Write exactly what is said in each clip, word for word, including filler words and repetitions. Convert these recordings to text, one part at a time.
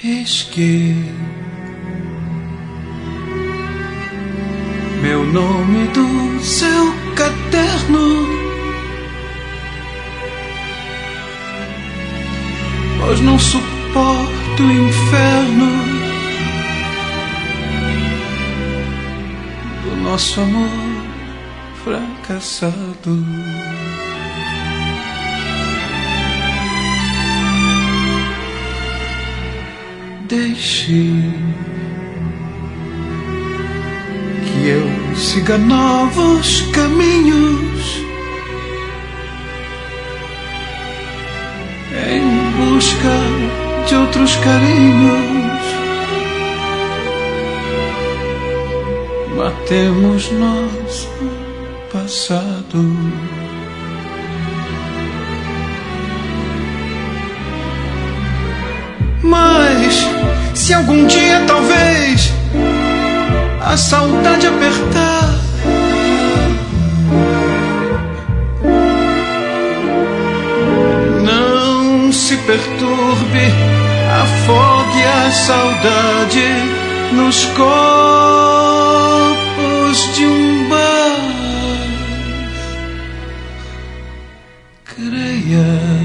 Risque meu nome do seu caderno, pois não suporto o inferno do nosso amor fracassado. Deixe que eu siga novos caminhos em busca de outros carinhos. Matemos nosso passado. Mas se algum dia talvez a saudade apertar, não se perturbe, afogue a saudade nos copos de um bar. Creia,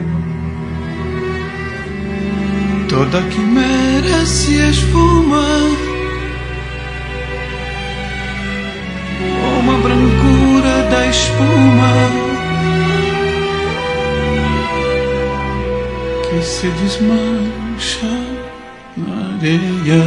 toda quimera se esfuma, como a brancura da espuma que se desmancha na areia.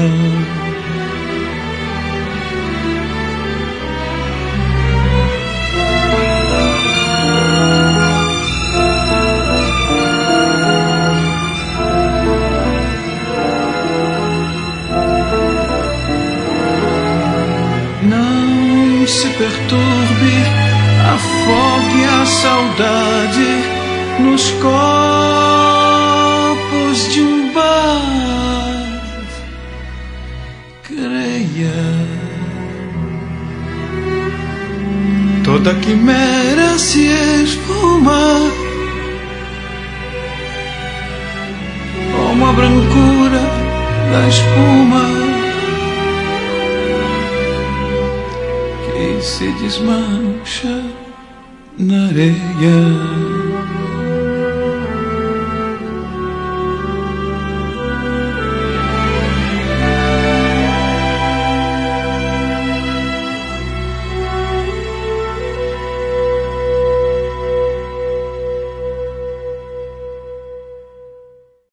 Não se perturbe, afogue a saudade nos copos de um bar. Creia, toda quimera se esfuma, como a brancura da espuma que se desmancha na areia.